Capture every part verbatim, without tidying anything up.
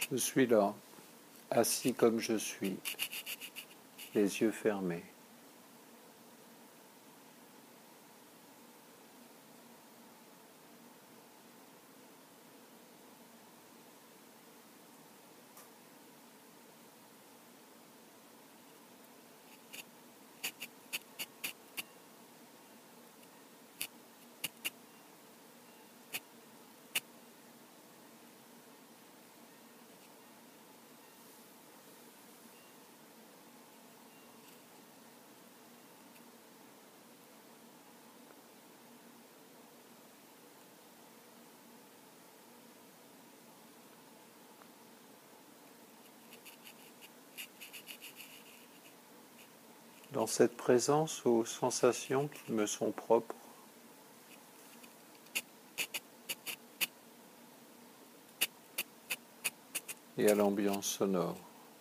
Je suis là, assis comme je suis, les yeux fermés. Dans cette présence aux sensations qui me sont propres, et à l'ambiance sonore.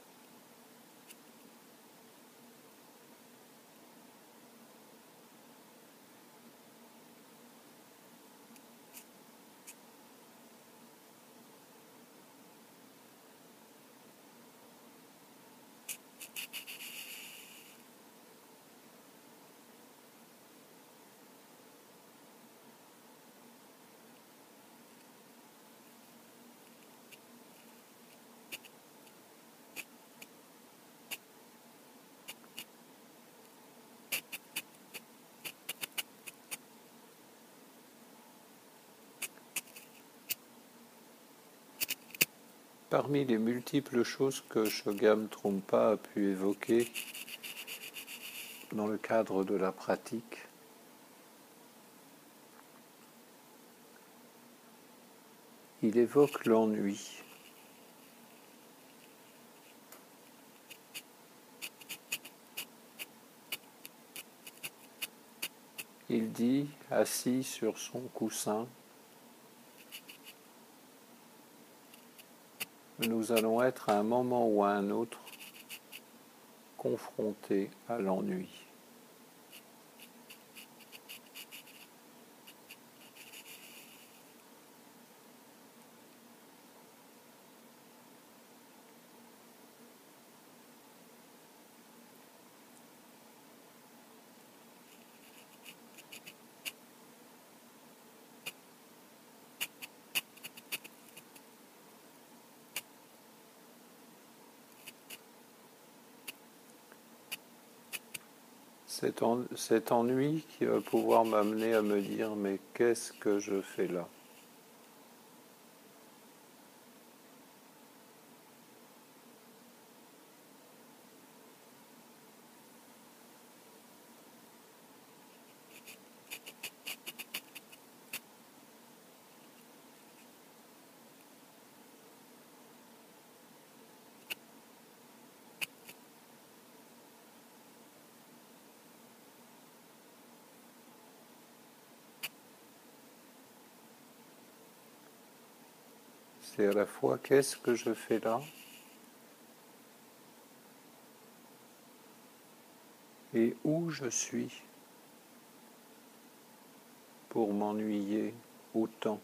Parmi les multiples choses que Shogam Trungpa a pu évoquer dans le cadre de la pratique, il évoque l'ennui. Il dit, assis sur son coussin, nous allons être à un moment ou à un autre confrontés à l'ennui. Cet, en, cet ennui qui va pouvoir m'amener à me dire mais qu'est-ce que je fais là ? C'est à la fois qu'est-ce que je fais là et où je suis pour m'ennuyer autant.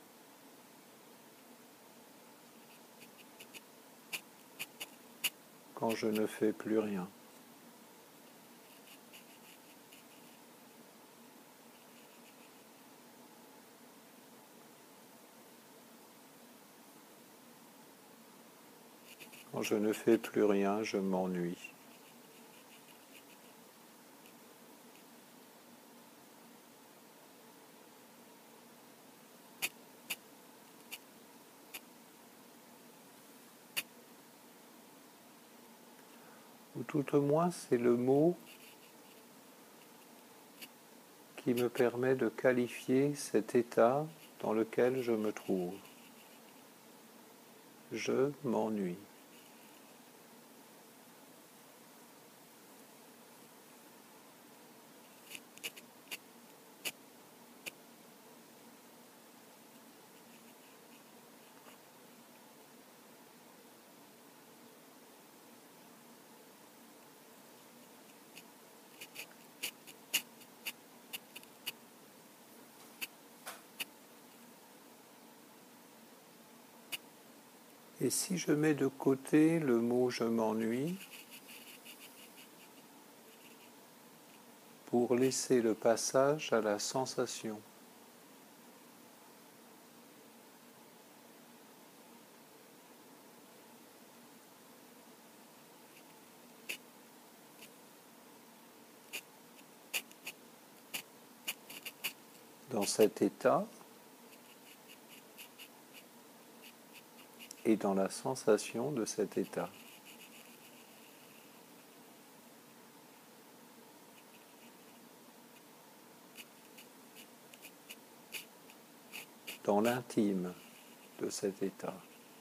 Quand je ne fais plus rien. Quand je ne fais plus rien, je m'ennuie. Ou tout au moins, c'est le mot qui me permet de qualifier cet état dans lequel je me trouve. Je m'ennuie. Et si je mets de côté le mot « je m'ennuie » pour laisser le passage à la sensation. Dans cet état et dans la sensation de cet état. Dans l'intime de cet état.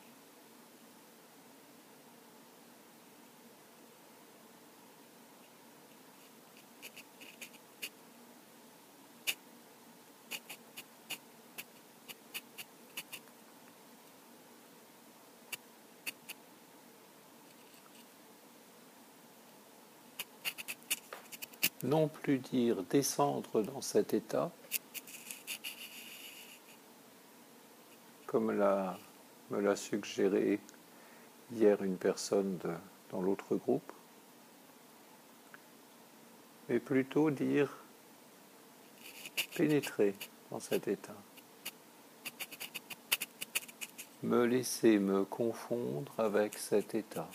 Non plus dire descendre dans cet état, comme l'a, me l'a suggéré hier une personne de, dans l'autre groupe, mais plutôt dire pénétrer dans cet état, me laisser me confondre avec cet état.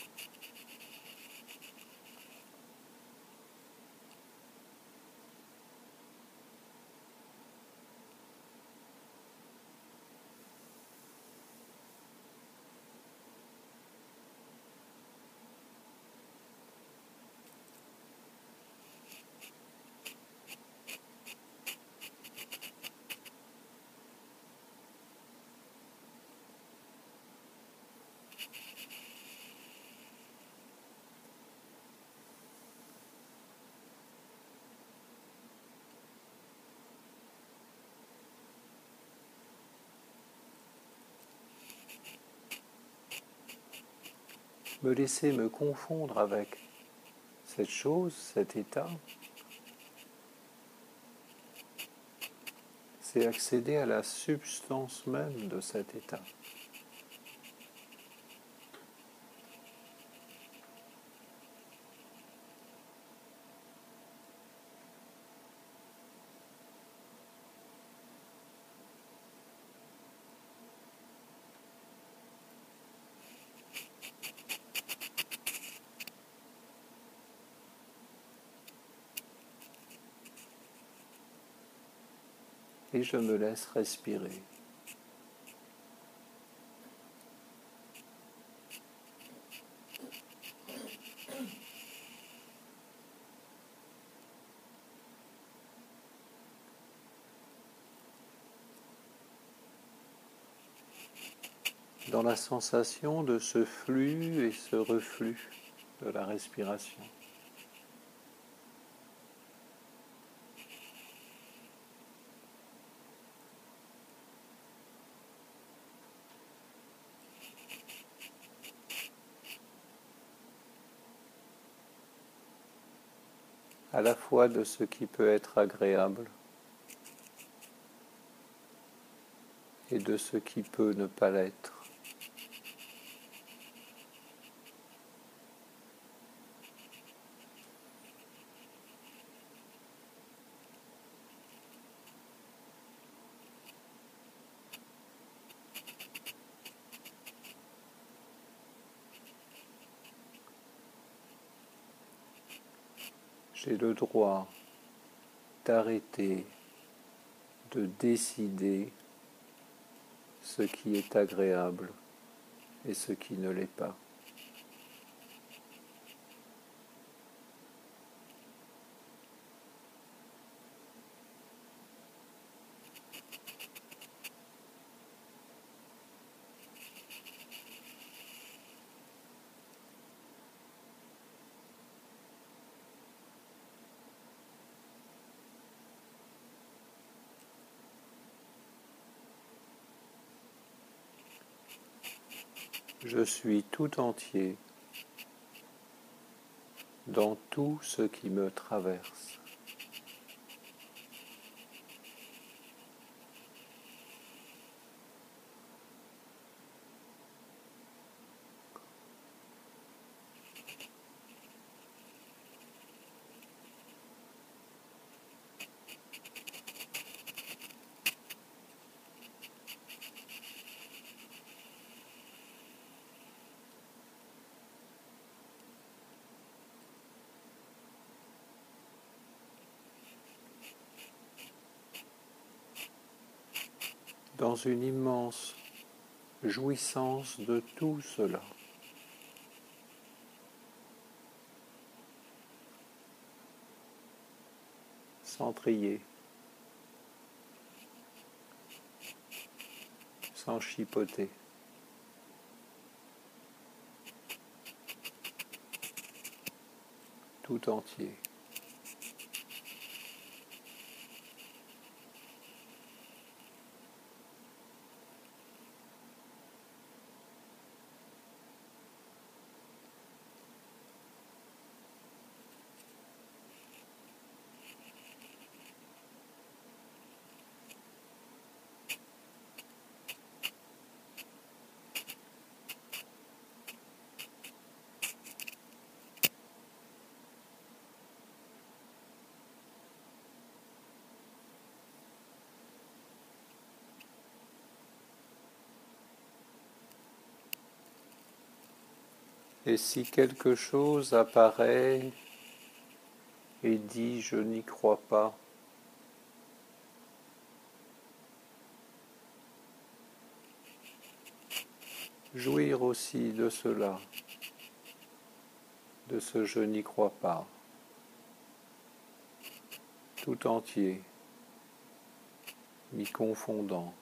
Me laisser me confondre avec cette chose, cet état, c'est accéder à la substance même de cet état. Et je me laisse respirer. Dans la sensation de ce flux et ce reflux de la respiration. À la fois de ce qui peut être agréable et de ce qui peut ne pas l'être. J'ai le droit d'arrêter de décider ce qui est agréable et ce qui ne l'est pas. Je suis tout entier dans tout ce qui me traverse. dans une immense jouissance de tout cela. Sans trier, sans chipoter. Tout entier. Et si quelque chose apparaît et dit « je n'y crois pas », jouir aussi de cela, de ce « je n'y crois pas », tout entier, m'y confondant.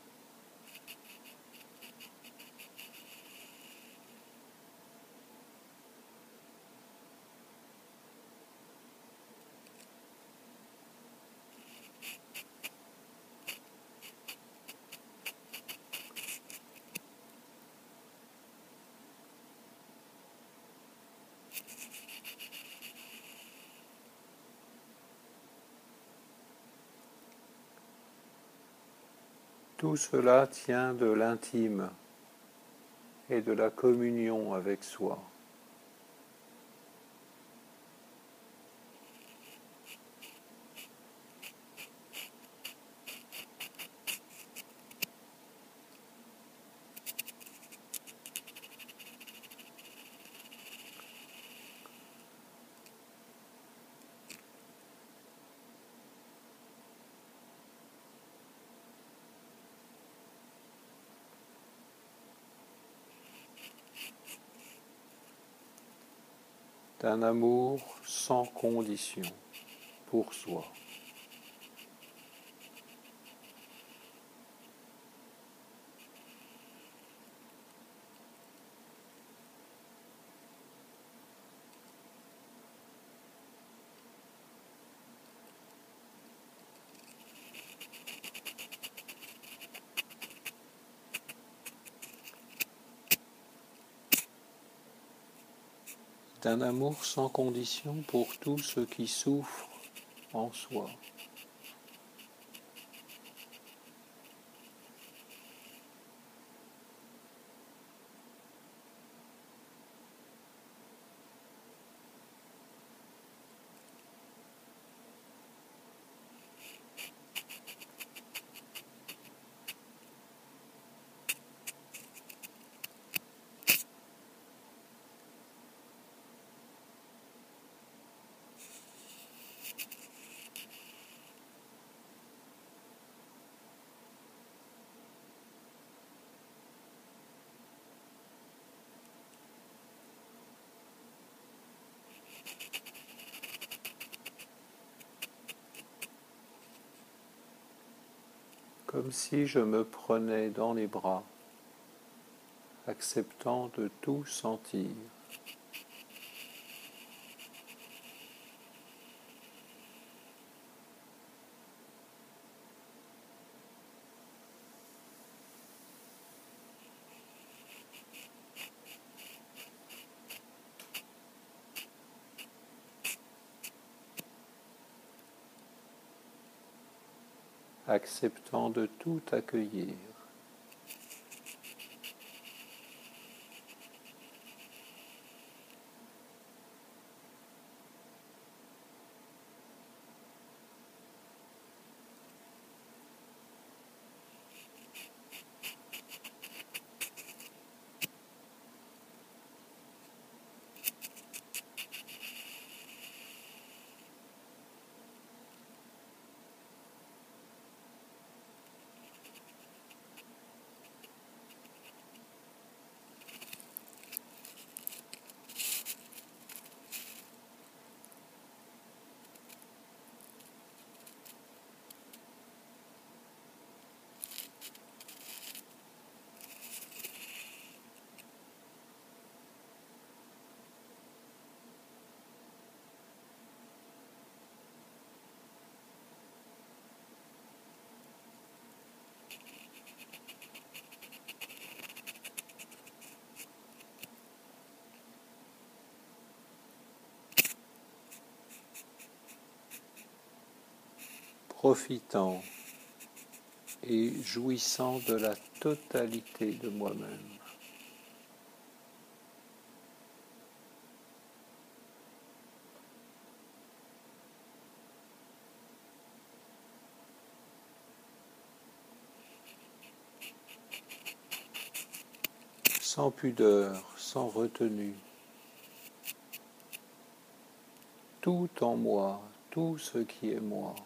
Tout cela tient de l'intime et de la communion avec soi. D'un amour sans condition pour soi. D'un amour sans condition pour tout ce qui souffre en soi. Comme si je me prenais dans les bras, acceptant de tout sentir. Acceptant de tout accueillir. profitant et jouissant de la totalité de moi-même. Sans pudeur, sans retenue, tout en moi, tout ce qui est moi.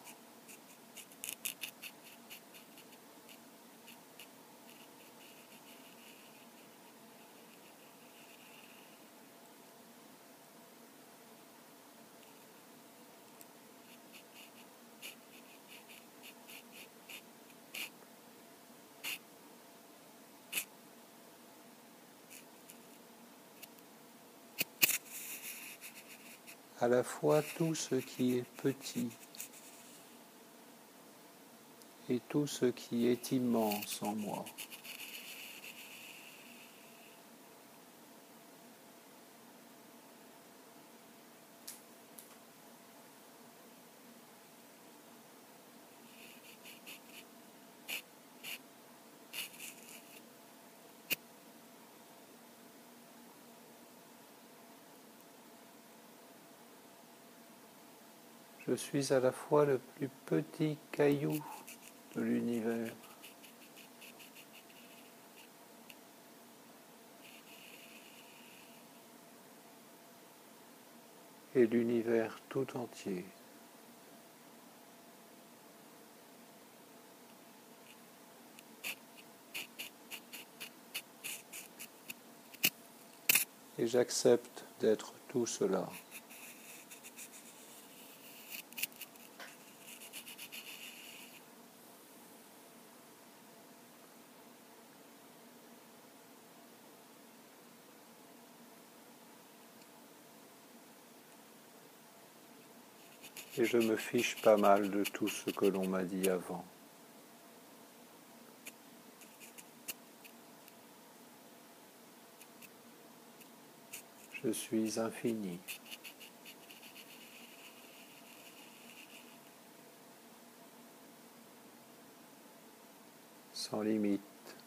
À la fois tout ce qui est petit et tout ce qui est immense en moi. Je suis à la fois le plus petit caillou de l'univers et l'univers tout entier. Et j'accepte d'être tout cela. Et je me fiche pas mal de tout ce que l'on m'a dit avant. Je suis infini. Sans limite.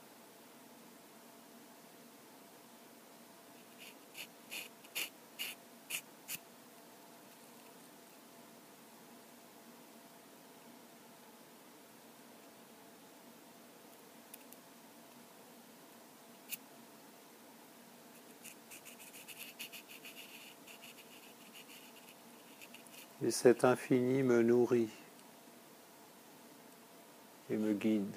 Et cet infini me nourrit et me guide.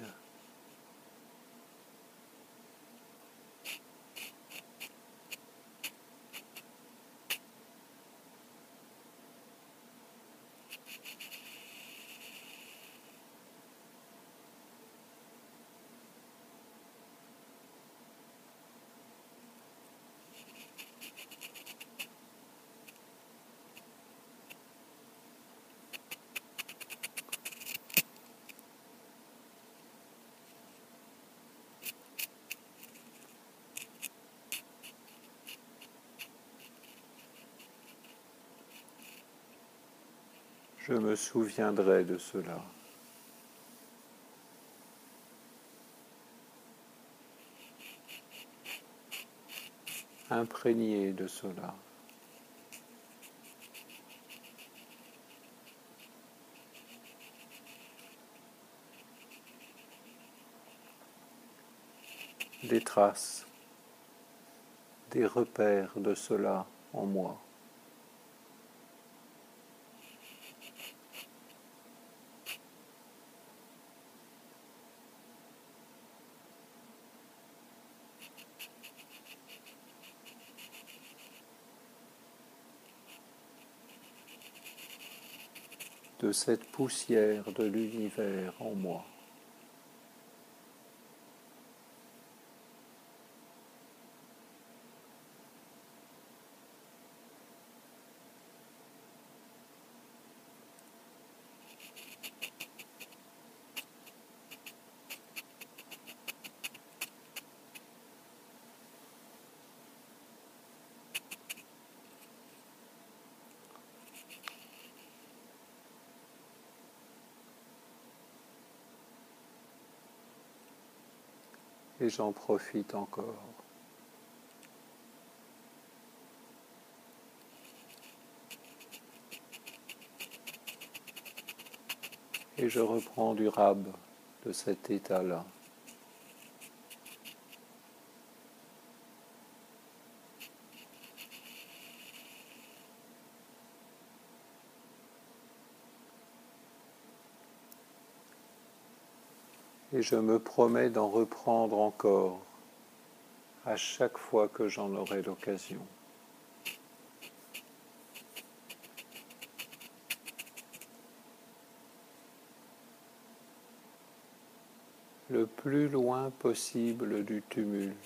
Je me souviendrai de cela. Imprégné de cela. Des traces, des repères de cela en moi. De cette poussière de l'univers en moi. Et j'en profite encore. Et je reprends du rab de cet état-là. Et je me promets d'en reprendre encore à chaque fois que j'en aurai l'occasion. Le plus loin possible du tumulte.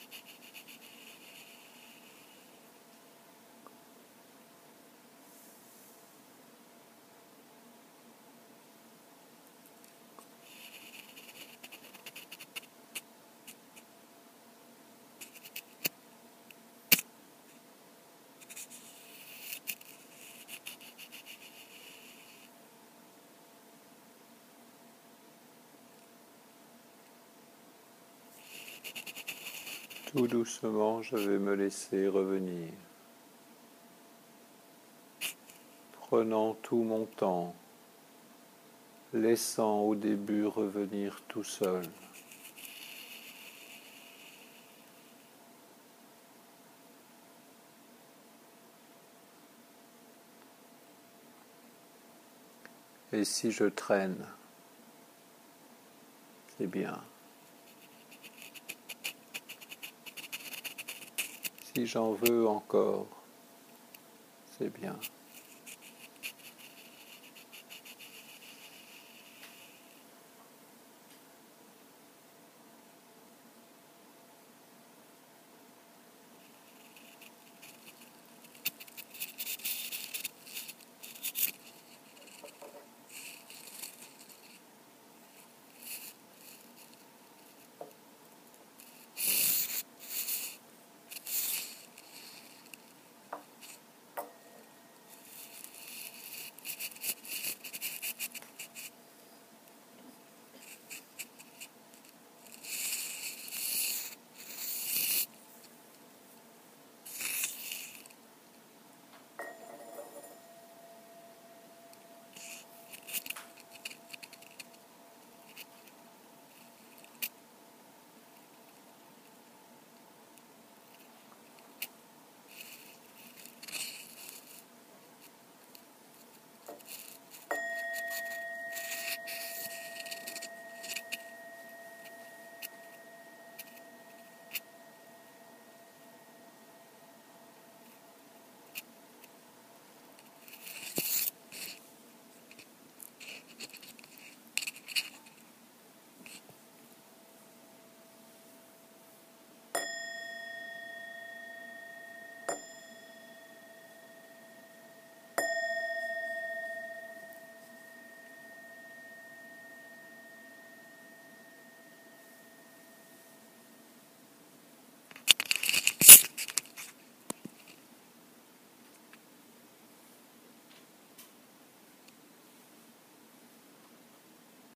Tout doucement, je vais me laisser revenir, prenant tout mon temps, laissant au début revenir tout seul. Et si je traîne, c'est bien. Si j'en veux encore, c'est bien.